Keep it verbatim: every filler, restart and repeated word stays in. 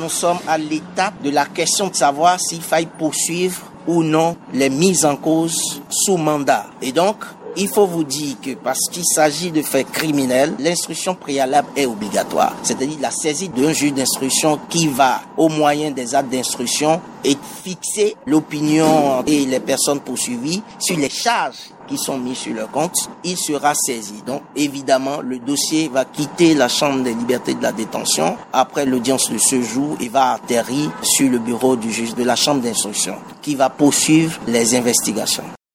nous sommes à l'étape de la question de savoir s'il faille poursuivre ou non les mises en cause sous mandat. Et donc, il faut vous dire que parce qu'il s'agit de faits criminels, l'instruction préalable est obligatoire. C'est-à-dire la saisie d'un juge d'instruction qui va, au moyen des actes d'instruction, et fixer l'opinion et les personnes poursuivies sur les charges qui sont mises sur leur compte, il sera saisi. Donc, évidemment, le dossier va quitter la chambre des libertés de la détention après l'audience de ce jour et va atterrir sur le bureau du juge de la chambre d'instruction qui va poursuivre les investigations.